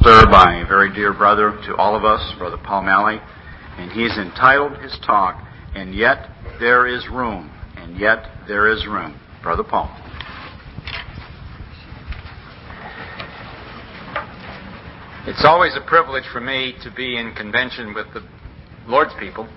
sir, by a very dear brother to all of us, Brother Paul Malley, and he's entitled his talk, "And Yet There Is Room." And yet there is room. Brother Paul. It's always a privilege for me to be in convention with the Lord's people.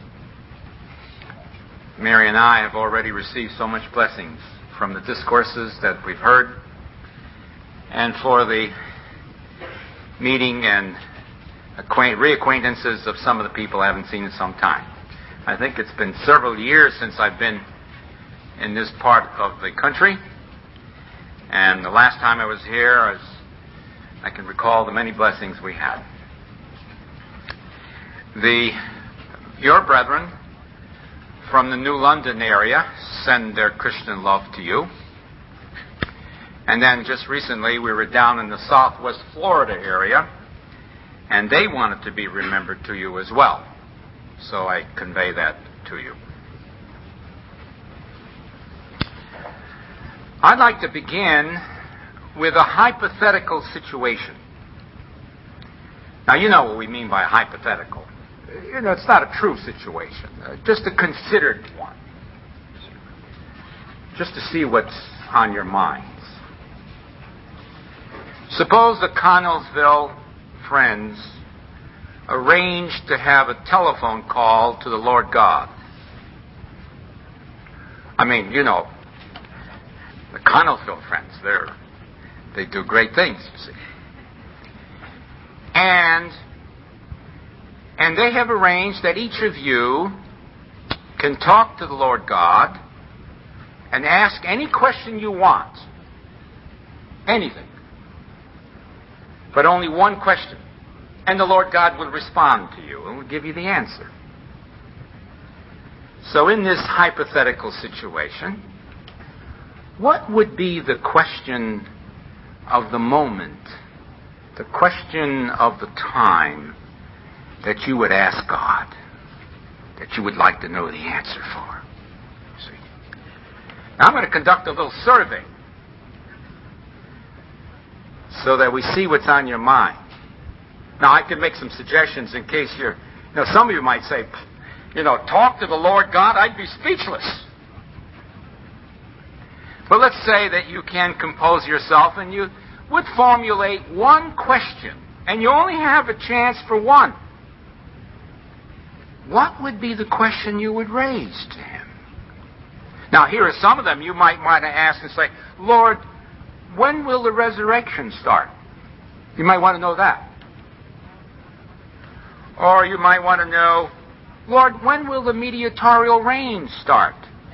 Mary and I have already received so much blessings from the discourses that we've heard, and for the meeting and reacquaintances of some of the people I haven't seen in some time. I think it's been several years since I've been in this part of the country, and the last time I was here, I can recall the many blessings we had. Your brethren from the New London area send their Christian love to you. And then just recently we were down in the Southwest Florida area, and they wanted to be remembered to you as well. So I convey that to you. I'd like to begin with a hypothetical situation. Now, you know what we mean by hypothetical. It's not a true situation, just a considered one. Just to see what's on your minds. Suppose the Connellsville friends arranged to have a telephone call to the Lord God. I mean, the Connellsville friends, they do great things, you see. And they have arranged that each of you can talk to the Lord God and ask any question you want. Anything. But only one question. And the Lord God will respond to you and will give you the answer. So in this hypothetical situation, what would be the question of the moment, the question of the time that you would ask God, that you would like to know the answer for? See? Now I'm going to conduct a little survey so that we see what's on your mind. Now I can make some suggestions in case some of you might say, talk to the Lord God, I'd be speechless. But let's say that you can compose yourself and you would formulate one question, and you only have a chance for one. What would be the question you would raise to Him? Now, here are some of them you might want to ask and say, Lord, when will the resurrection start? You might want to know that. Or you might want to know, Lord, when will the mediatorial reign start?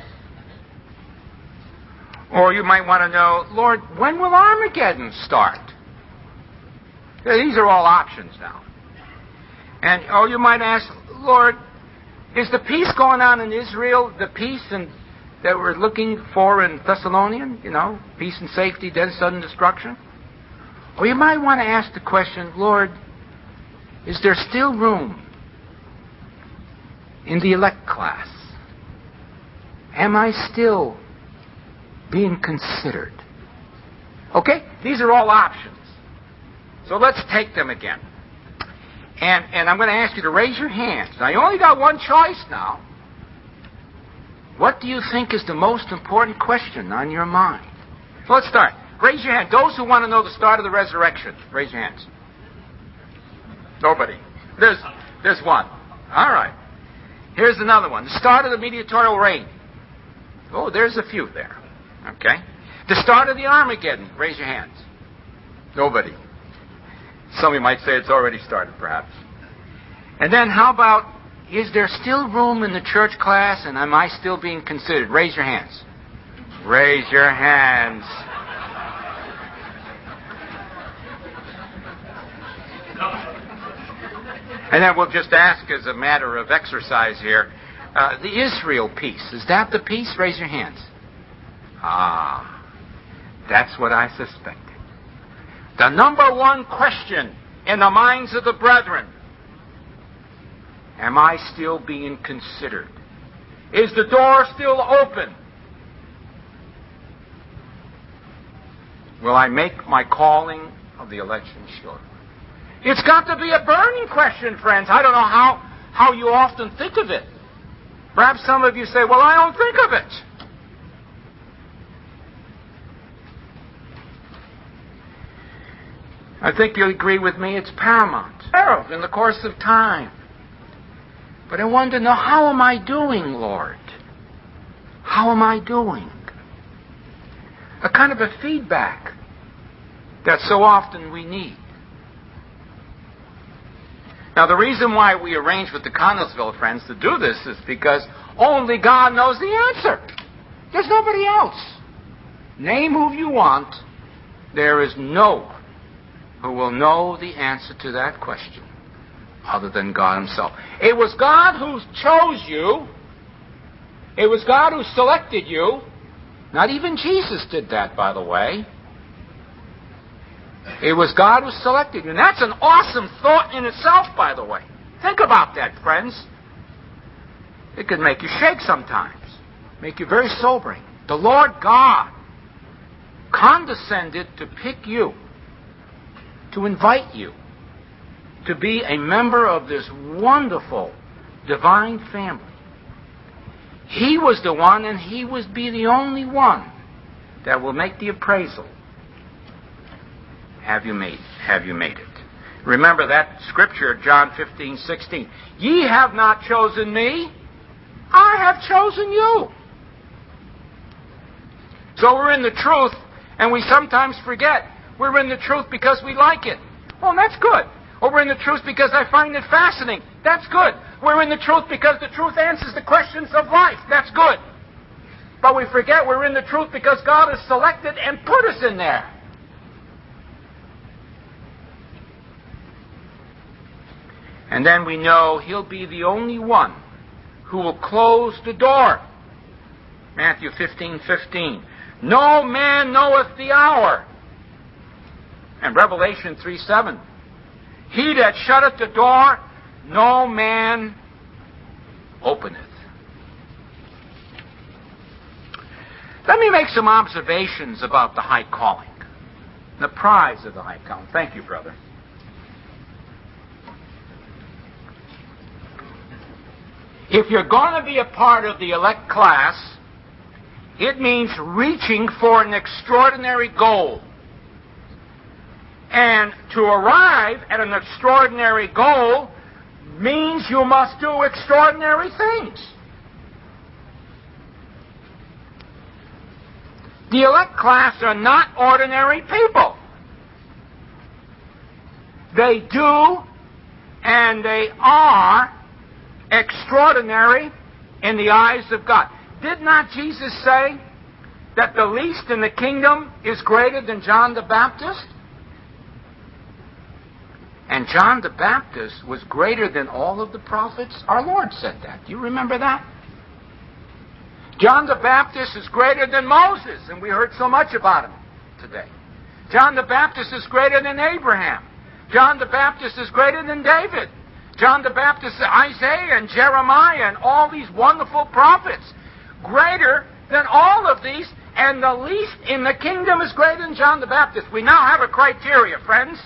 Or you might want to know, Lord, when will Armageddon start? These are all options now. Or you might ask, Lord, is the peace going on in Israel the peace that we're looking for in Thessalonian? Peace and safety, death, sudden destruction? Or you might want to ask the question, Lord, is there still room in the elect class? Am I still being considered? Okay? These are all options. So let's take them again. And I'm going to ask you to raise your hands. Now, you only got one choice now. What do you think is the most important question on your mind? So let's start. Raise your hand. Those who want to know the start of the resurrection, raise your hands. Nobody. There's one. All right. Here's another one. The start of the mediatorial reign. Oh, there's a few there. Okay. The start of the Armageddon. Raise your hands. Nobody. Some of you might say it's already started, perhaps. And then how about, is there still room in the church class and am I still being considered? Raise your hands. Raise your hands. And then we'll just ask as a matter of exercise here, the Israel peace, is that the peace? Raise your hands. That's what I suspected. The number one question in the minds of the brethren, am I still being considered? Is the door still open? Will I make my calling of the election sure? It's got to be a burning question, friends. I don't know how you often think of it. Perhaps some of you say, well, I don't think of it. I think you'll agree with me, it's paramount in the course of time. But I want to know, how am I doing, Lord? How am I doing? A kind of a feedback that so often we need. Now, the reason why we arranged with the Connellsville friends to do this is because only God knows the answer. There's nobody else. Name who you want. There is no who will know the answer to that question other than God himself. It was God who chose you. It was God who selected you. Not even Jesus did that, by the way. It was God who selected you. And that's an awesome thought in itself, by the way. Think about that, friends. It could make you shake sometimes. Make you very sobering. The Lord God condescended to pick you, to invite you to be a member of this wonderful divine family. He was the one, and he would be the only one that will make the appraisal. Have you made it? Remember that scripture, John 15:16. Ye have not chosen me, I have chosen you. So we're in the truth, and we sometimes forget. We're in the truth because we like it. Well, that's good. Or we're in the truth because I find it fascinating. That's good. We're in the truth because the truth answers the questions of life. That's good. But we forget we're in the truth because God has selected and put us in there. And then we know he'll be the only one who will close the door. Matthew 15:15. No man knoweth the hour. And Revelation 3:7. He that shutteth the door, no man openeth. Let me make some observations about the high calling. The prize of the high calling. Thank you, brother. If you're going to be a part of the elect class, it means reaching for an extraordinary goal. And to arrive at an extraordinary goal means you must do extraordinary things. The elect class are not ordinary people. They do and they are extraordinary in the eyes of God. Did not Jesus say that the least in the kingdom is greater than John the Baptist? And John the Baptist was greater than all of the prophets. Our Lord said that. Do you remember that? John the Baptist is greater than Moses, and we heard so much about him today. John the Baptist is greater than Abraham. John the Baptist is greater than David. John the Baptist, Isaiah and Jeremiah and all these wonderful prophets. Greater than all of these, and the least in the kingdom is greater than John the Baptist. We now have a criteria, friends.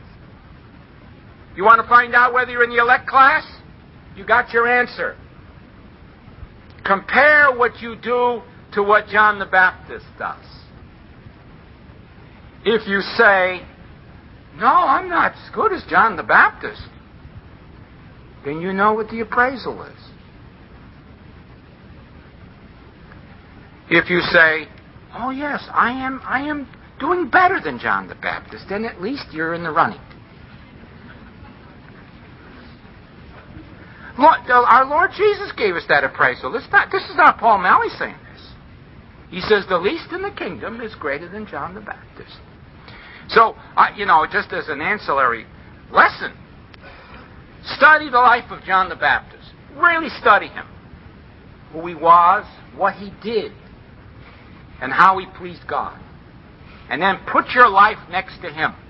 You want to find out whether you're in the elect class? You got your answer. Compare what you do to what John the Baptist does. If you say, no, I'm not as good as John the Baptist, then you know what the appraisal is. If you say, oh yes, I am doing better than John the Baptist, then at least you're in the running. Our Lord Jesus gave us that appraisal. This is not Paul Malley saying this. He says the least in the kingdom is greater than John the Baptist. So, just as an ancillary lesson, study the life of John the Baptist. Really study him. Who he was, what he did, and how he pleased God. And then put your life next to him.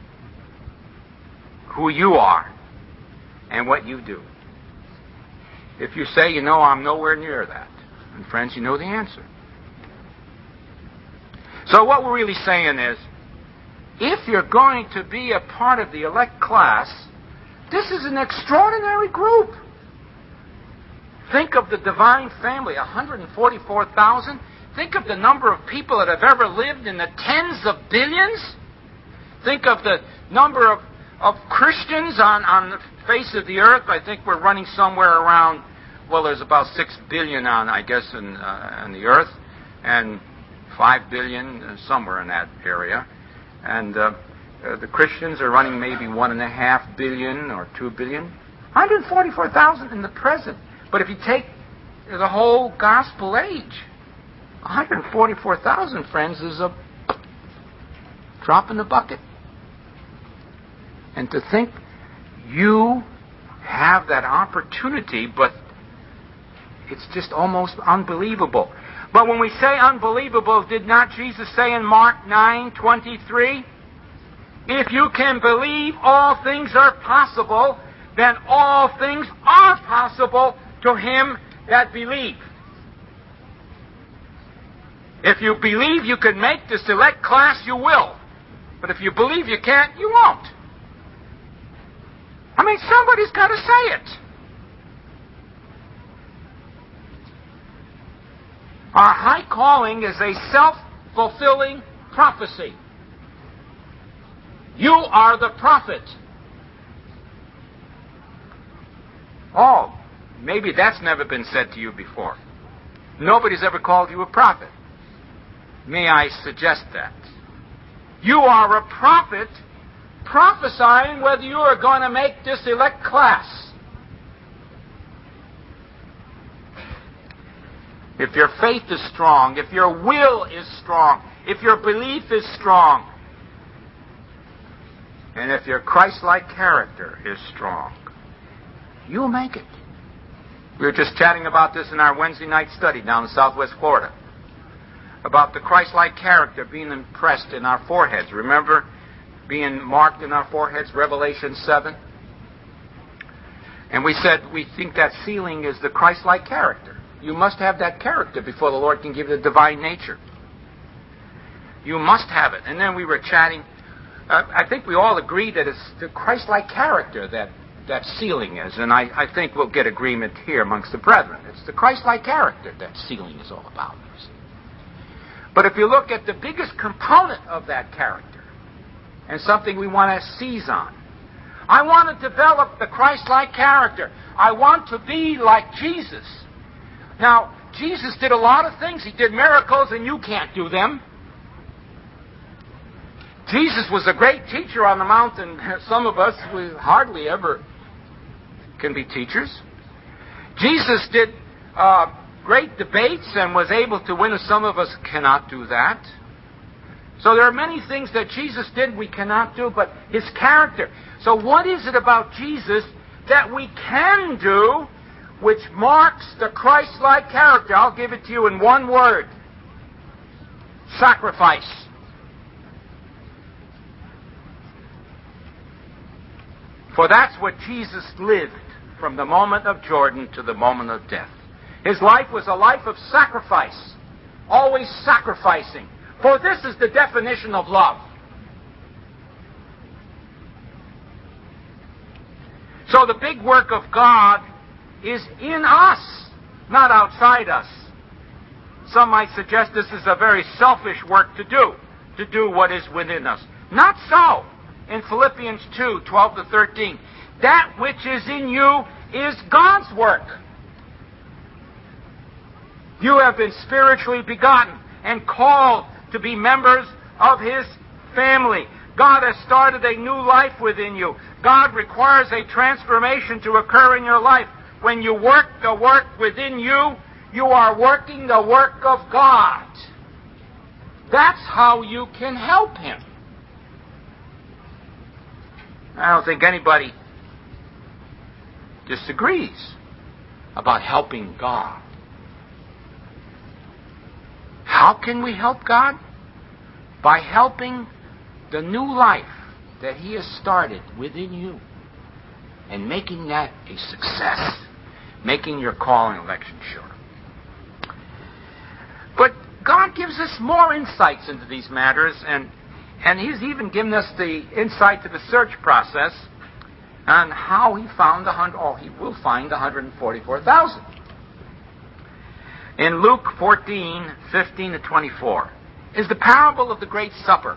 Who you are and what you do. If you say, I'm nowhere near that, and friends, you know the answer. So what we're really saying is, if you're going to be a part of the elect class, this is an extraordinary group. Think of the divine family, 144,000. Think of the number of people that have ever lived in the tens of billions. Think of the number of Christians on the face of the earth. I think we're running somewhere around, well, there's about 6 billion on the earth, and 5 billion somewhere in that area. And the Christians are running maybe 1.5 billion or 2 billion. 144,000 in the present. But if you take the whole gospel age, 144,000, friends, is a drop in the bucket. And to think you have that opportunity, but it's just almost unbelievable. But when we say unbelievable, did not Jesus say in Mark 9:23, if you can believe all things are possible, then all things are possible to him that believe. If you believe you can make the select class, you will. But if you believe you can't, you won't. I mean, somebody's got to say it. Our high calling is a self-fulfilling prophecy. You are the prophet. Oh, maybe that's never been said to you before. Nobody's ever called you a prophet. May I suggest that? You are a prophet prophesying whether you are going to make this elect class. If your faith is strong, if your will is strong, if your belief is strong, and if your Christ-like character is strong, you'll make it. We were just chatting about this in our Wednesday night study down in Southwest Florida, about the Christ-like character being impressed in our foreheads. Remember, being marked in our foreheads, Revelation 7? And we said we think that sealing is the Christ-like character. You must have that character before the Lord can give you the divine nature. You must have it. And then we were chatting. I think we all agree that it's the Christ-like character that sealing is. And I think we'll get agreement here amongst the brethren. It's the Christ-like character that sealing is all about. You see. But if you look at the biggest component of that character, and something we want to seize on, I want to develop the Christ-like character. I want to be like Jesus. Now, Jesus did a lot of things. He did miracles, and you can't do them. Jesus was a great teacher on the mountain. Some of us, we hardly ever can be teachers. Jesus did great debates and was able to win, and some of us cannot do that. So there are many things that Jesus did we cannot do, but his character. So what is it about Jesus that we can do which marks the Christ-like character? I'll give it to you in one word. Sacrifice. For that's what Jesus lived from the moment of Jordan to the moment of death. His life was a life of sacrifice, always sacrificing. For this is the definition of love. So the big work of God is in us, not outside us. Some might suggest this is a very selfish work to do what is within us. Not so. In Philippians 2:12-13, that which is in you is God's work. You have been spiritually begotten and called to be members of his family. God has started a new life within you. God requires a transformation to occur in your life. When you work the work within you, you are working the work of God. That's how you can help him. I don't think anybody disagrees about helping God. How can we help God? By helping the new life that he has started within you and making that a success, making your calling election sure. But God gives us more insights into these matters, and And he's even given us the insight to the search process on how he found he will find 144,000. In Luke 14:15-24 is the parable of the Great Supper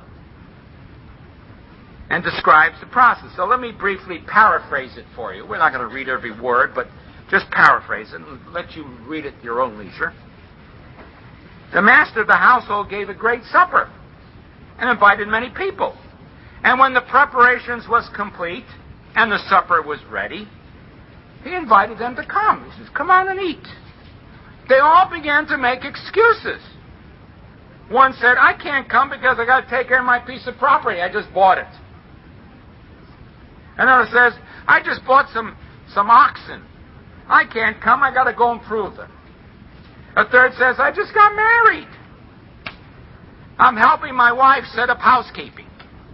and describes the process. So let me briefly paraphrase it for you. We're not going to read every word, but just paraphrase it and let you read it at your own leisure. The master of the household gave a great supper and invited many people. And when the preparations was complete and the supper was ready, he invited them to come. He says, "Come on and eat." They all began to make excuses. One said, "I can't come because I got to take care of my piece of property. I just bought it." Another says, "I just bought some oxen. I can't come. I got to go and prove them." A third says, "I just got married. I'm helping my wife set up housekeeping."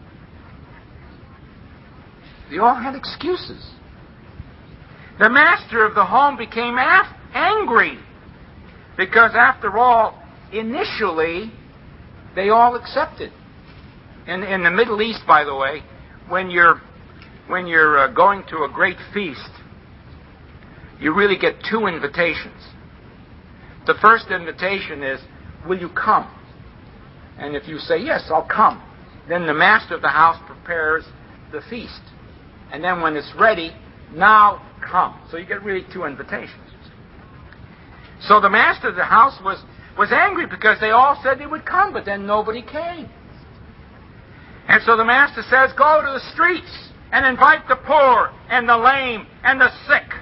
They all had excuses. The master of the home became angry because, after all, initially, they all accepted. In the Middle East, by the way, when you're going to a great feast, you really get two invitations. The first invitation is, "Will you come?" And if you say, "Yes, I'll come," then the master of the house prepares the feast. And then when it's ready, "Now come." So you get really two invitations. So the master of the house was angry because they all said they would come, but then nobody came. And so the master says, "Go to the streets and invite the poor and the lame and the sick."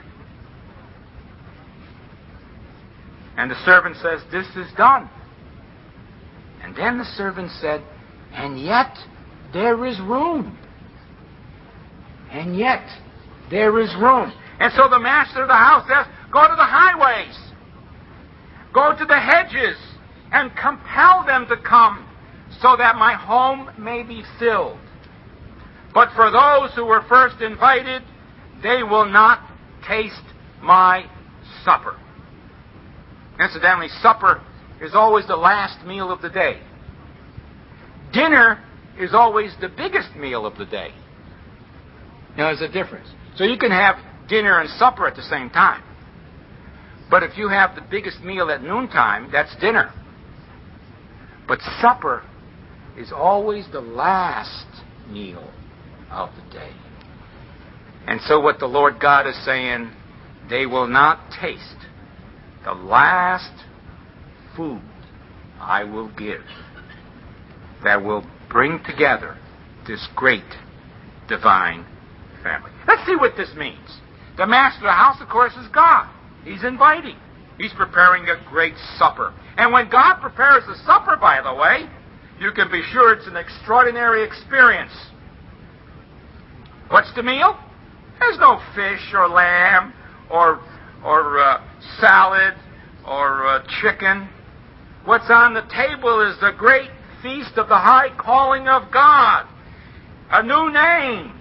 And the servant says, "This is done." And then the servant said, "And yet there is room. And yet there is room." And so the master of the house says, "Go to the highways. Go to the hedges and compel them to come so that my home may be filled. But for those who were first invited, they will not taste my supper." Incidentally, supper is always the last meal of the day. Dinner is always the biggest meal of the day. Now, there's a difference. So you can have dinner and supper at the same time. But if you have the biggest meal at noontime, that's dinner. But supper is always the last meal of the day. And so what the Lord God is saying, they will not taste the last food I will give that will bring together this great divine family. Let's see what this means. The master of the house, of course, is God. He's inviting. He's preparing a great supper. And when God prepares a supper, by the way, you can be sure it's an extraordinary experience. What's the meal? There's no fish or lamb or salad or chicken. What's on the table is the great feast of the high calling of God. A new name.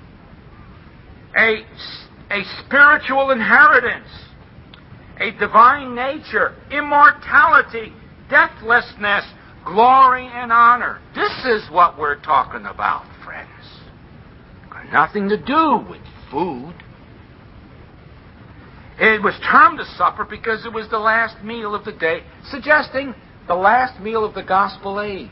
A spiritual inheritance. A divine nature. Immortality. Deathlessness. Glory and honor. This is what we're talking about, friends. Got nothing to do with food. It was termed a supper because it was the last meal of the day, suggesting the last meal of the gospel age.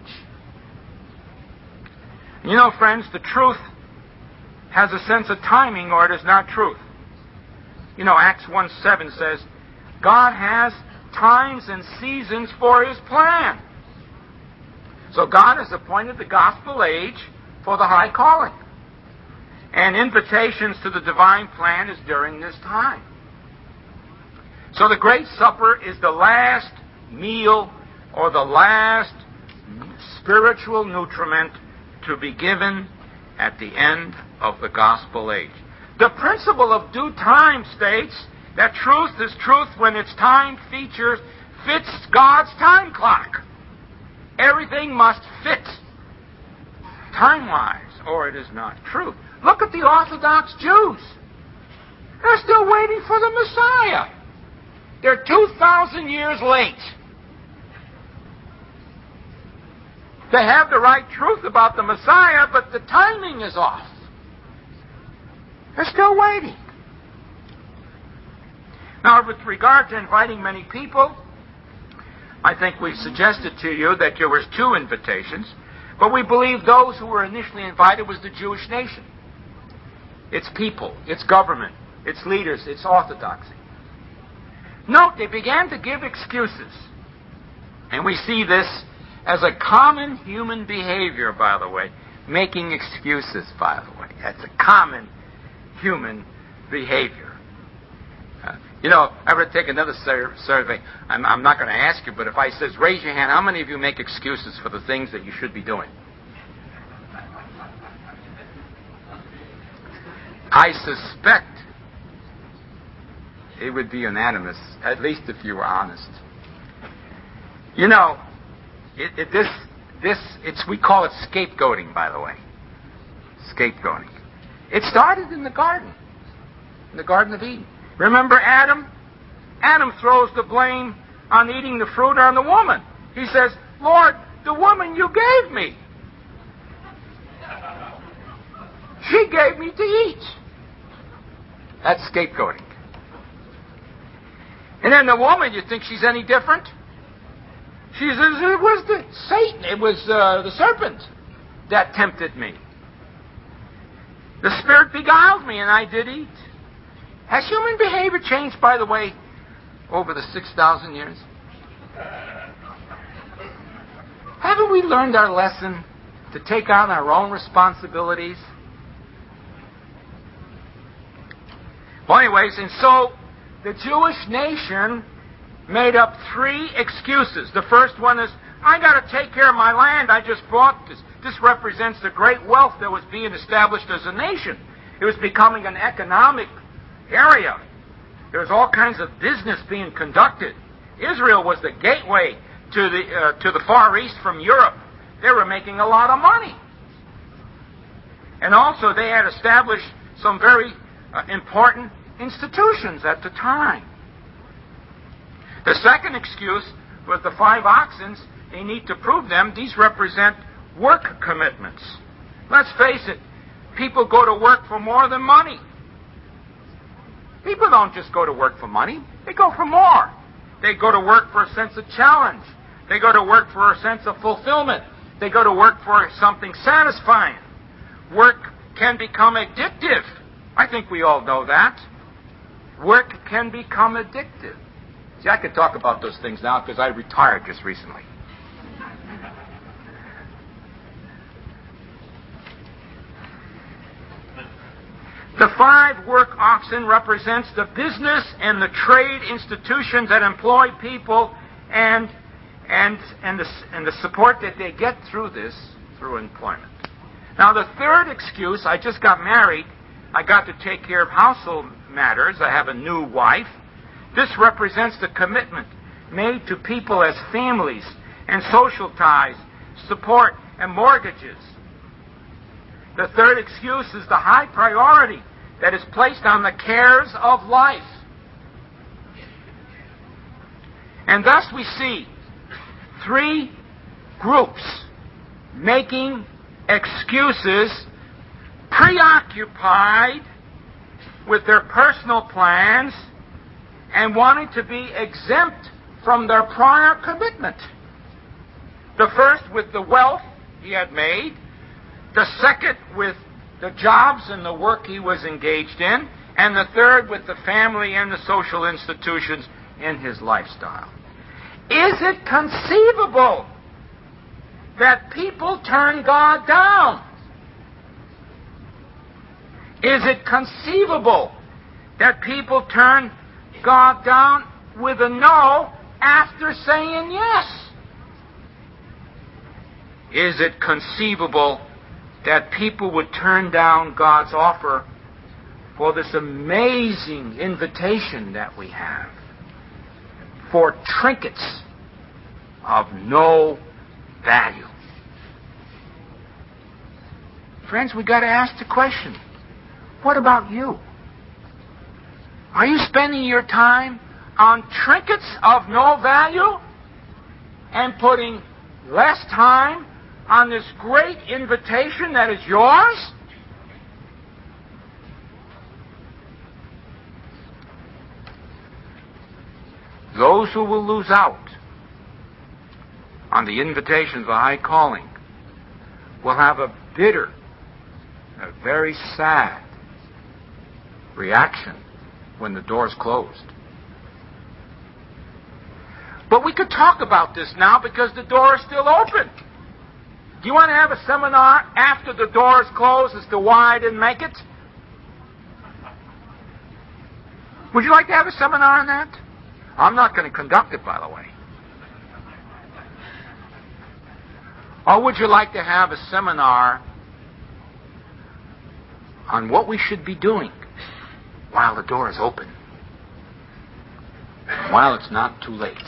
You know, friends, the truth has a sense of timing, or it is not truth. You know, Acts 1:7 says, God has times and seasons for His plan. So God has appointed the gospel age for the high calling. And invitations to the divine plan is during this time. So the Great Supper is the last meal or the last spiritual nutriment to be given at the end of the gospel age. The principle of due time states that truth is truth when its time features fits God's time clock. Everything must fit time-wise, or it is not true. Look at the Orthodox Jews. They're still waiting for the Messiah. They're 2,000 years late. They have the right truth about the Messiah, but the timing is off. They're still waiting. Now, with regard to inviting many people, I think we've suggested to you that there was 2 invitations, but we believe those who were initially invited was the Jewish nation. Its people, its government, its leaders, its orthodoxy. Note, they began to give excuses. And we see this as a common human behavior, by the way. Making excuses, by the way. That's a common human behavior. I would take another survey. I'm not going to ask you, but if I says, raise your hand, how many of you make excuses for the things that you should be doing? I suspect it would be unanimous, at least if you were honest. We call it scapegoating, by the way. Scapegoating. It started in the Garden of Eden. Remember Adam? Adam throws the blame on eating the fruit on the woman. He says, Lord, the woman you gave me. She gave me to eat. That's scapegoating. And then the woman, you think she's any different? She says, it was Satan, it was the serpent that tempted me. The Spirit beguiled me and I did eat. Has human behavior changed, by the way, over the 6,000 years? Haven't we learned our lesson to take on our own responsibilities? Well, anyways, and so the Jewish nation made up 3 excuses. The first one is, I got to take care of my land. I just bought this. This represents the great wealth that was being established as a nation. It was becoming an economic area. There was all kinds of business being conducted. Israel was the gateway to the Far East from Europe. They were making a lot of money. And also they had established some very important institutions at the time. The second excuse was the 5 oxen. They need to prove them. These represent work commitments. Let's face it, people go to work for more than money. People don't just go to work for money. They go for more. They go to work for a sense of challenge. They go to work for a sense of fulfillment. They go to work for something satisfying. Work can become addictive. I think we all know that. Work can become addictive. See, I could talk about those things now because I retired just recently. The 5 work oxen represents the business and the trade institutions that employ people and the support that they get through employment. Now the third excuse, I just got married. I got to take care of household matters. I have a new wife. This represents the commitment made to people as families and social ties, support and mortgages. The third excuse is the high priority that is placed on the cares of life. And thus we see 3 groups making excuses, preoccupied with their personal plans and wanting to be exempt from their prior commitment. The first with the wealth he had made, the second with the jobs and the work he was engaged in, and the third with the family and the social institutions in his lifestyle. Is it conceivable that people turn God down? Is it conceivable that people turn God down with a no after saying yes? Is it conceivable that people would turn down God's offer for this amazing invitation that we have for trinkets of no value? Friends, we've got to ask the question, what about you? Are you spending your time on trinkets of no value and putting less time on this great invitation that is yours? Those who will lose out on the invitation of the high calling will have a bitter, a very sad reaction when the door's closed. But we could talk about this now because the door is still open. Do you want to have a seminar after the door is closed as to why I didn't make it? Would you like to have a seminar on that? I'm not going to conduct it, by the way. Or would you like to have a seminar on what we should be doing while the door is open, while it's not too late?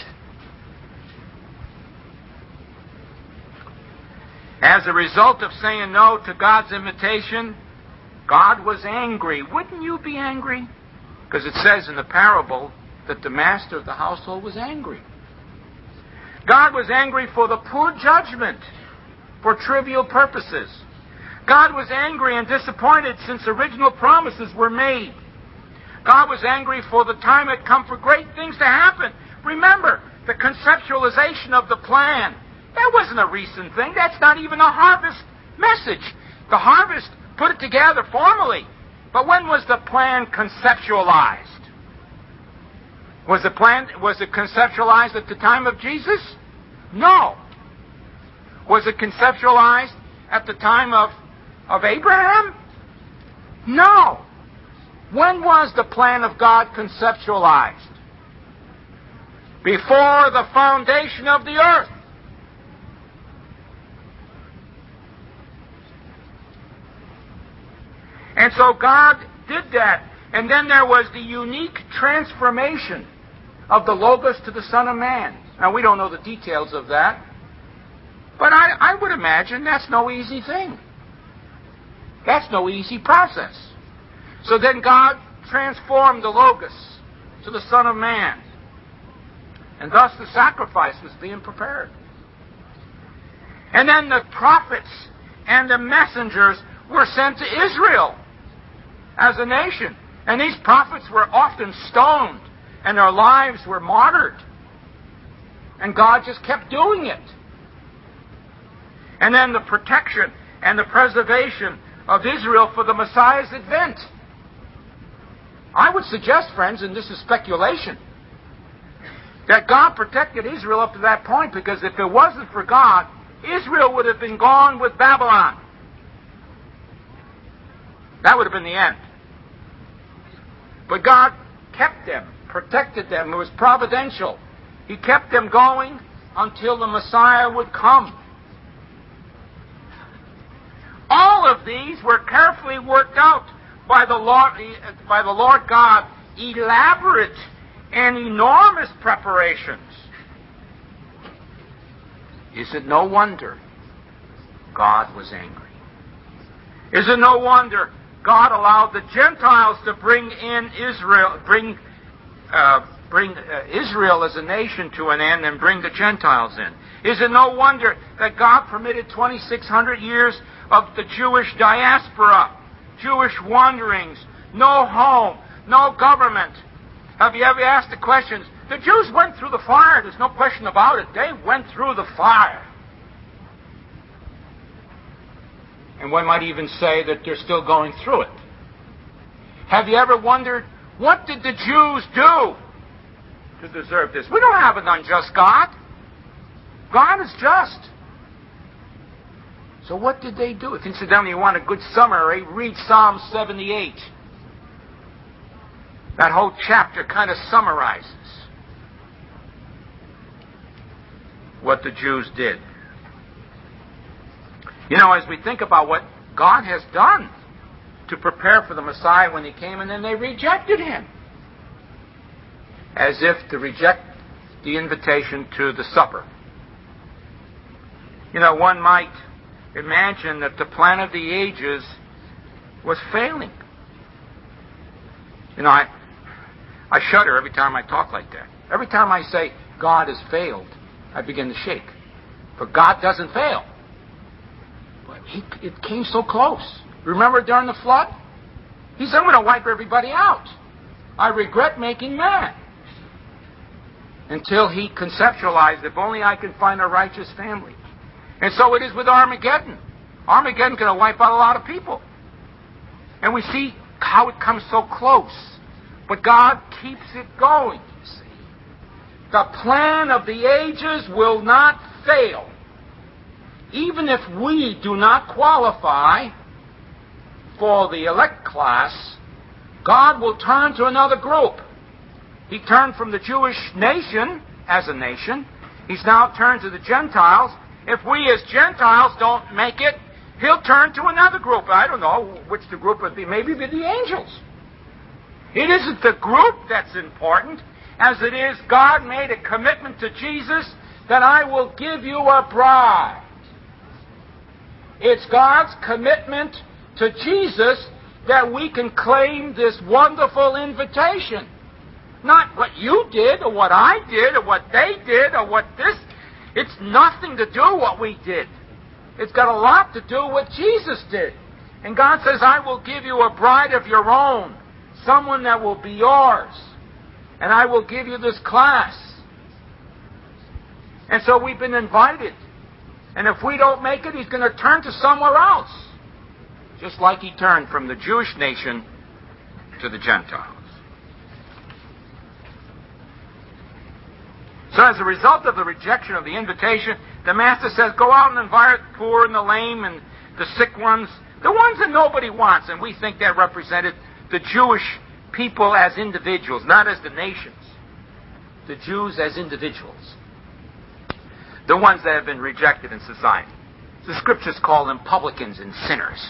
As a result of saying no to God's invitation, God was angry. Wouldn't you be angry? Because it says in the parable that the master of the household was angry. God was angry for the poor judgment, for trivial purposes. God was angry and disappointed since original promises were made. God was angry for the time had come for great things to happen. Remember, the conceptualization of the plan. That wasn't a recent thing. That's not even a harvest message. The harvest put it together formally. But when was the plan conceptualized? Was it conceptualized at the time of Jesus? No. Was it conceptualized at the time of Abraham? No. When was the plan of God conceptualized? Before the foundation of the earth. And so God did that. And then there was the unique transformation of the Logos to the Son of Man. Now, we don't know the details of that. But I would imagine that's no easy thing. That's no easy process. So then God transformed the Logos to the Son of Man. And thus the sacrifice was being prepared. And then the prophets and the messengers were sent to Israel as a nation. And these prophets were often stoned, and their lives were martyred. And God just kept doing it. And then the protection and the preservation of Israel for the Messiah's advent. I would suggest, friends, and this is speculation, that God protected Israel up to that point, because if it wasn't for God, Israel would have been gone with Babylon. That would have been the end. But God kept them, protected them. It was providential. He kept them going until the Messiah would come. All of these were carefully worked out by the Lord God, elaborate and enormous preparations. Is it no wonder God was angry? Is it no wonder God allowed the Gentiles to bring Israel as a nation to an end and bring the Gentiles in? Is it no wonder that God permitted 2,600 years of the Jewish diaspora, Jewish wanderings, no home, no government? Have you ever asked the questions? The Jews went through the fire. There's no question about it. They went through the fire. And one might even say that they're still going through it. Have you ever wondered, what did the Jews do to deserve this? We don't have an unjust God. God is just. So what did they do? If incidentally you want a good summary, read Psalm 78. That whole chapter kind of summarizes what the Jews did. You know, as we think about what God has done to prepare for the Messiah when He came, and then they rejected Him. As if to reject the invitation to the supper. You know, one might imagine that the plan of the ages was failing. You know, I shudder every time I talk like that. Every time I say, God has failed, I begin to shake. For God doesn't fail. it came so close. Remember during the flood? He said, I'm going to wipe everybody out. I regret making man. Until he conceptualized, if only I can find a righteous family. And so it is with Armageddon. Armageddon's going to wipe out a lot of people. And we see how it comes so close. But God keeps it going, you see. The plan of the ages will not fail. Even if we do not qualify for the elect class, God will turn to another group. He turned from the Jewish nation as a nation. He's now turned to the Gentiles. If we as Gentiles don't make it, He'll turn to another group. I don't know which the group would be. Maybe it'd be the angels. It isn't the group that's important, as it is God made a commitment to Jesus that I will give you a bride. It's God's commitment to Jesus that we can claim this wonderful invitation. Not what you did, or what I did, or what they did, or what this. It's nothing to do what we did. It's got a lot to do what Jesus did. And God says, I will give you a bride of your own, someone that will be yours. And I will give you this class. And so we've been invited. And if we don't make it, He's going to turn to somewhere else. Just like He turned from the Jewish nation to the Gentiles. So as a result of the rejection of the invitation, the Master says, go out and invite the poor and the lame and the sick ones, the ones that nobody wants. And we think that represented the Jewish people as individuals, not as the nations. The Jews as individuals. The ones that have been rejected in society. The Scriptures call them publicans and sinners.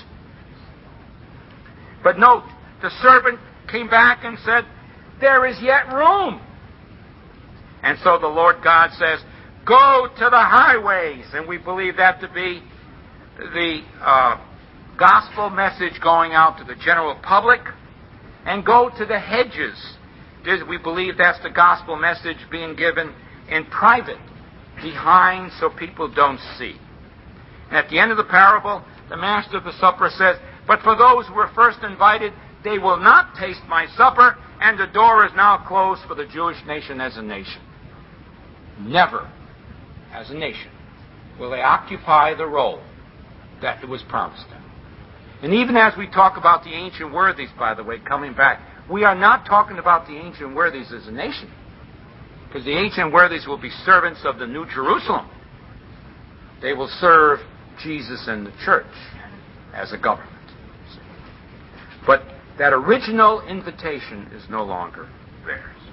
But note, the servant came back and said, there is yet room. And so the Lord God says, go to the highways. And we believe that to be the gospel message going out to the general public. And go to the hedges. We believe that's the gospel message being given in private, behind, so people don't see. And at the end of the parable, the Master of the Supper says, but for those who were first invited, they will not taste my supper, and the door is now closed for the Jewish nation as a nation. Never, as a nation, will they occupy the role that was promised them. And even as we talk about the ancient worthies, by the way, coming back, we are not talking about the ancient worthies as a nation. Because the ancient worthies will be servants of the New Jerusalem. They will serve Jesus and the church as a government. But that original invitation is no longer theirs.